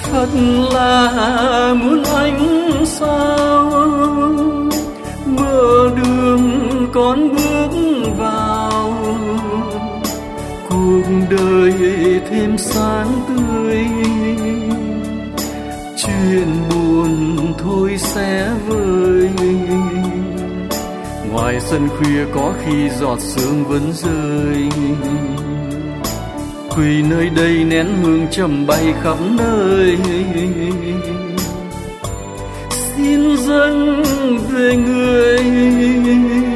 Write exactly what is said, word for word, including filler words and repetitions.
thật là muôn ánh sao, mở đường con bước vào, cuộc đời thêm sáng tươi, chuyện buồn thôi sẽ vơi. Ngoài sân khuya có khi giọt sương vẫn rơi, quỳ nơi đây nén hương trầm bay khắp nơi. Xin dâng về người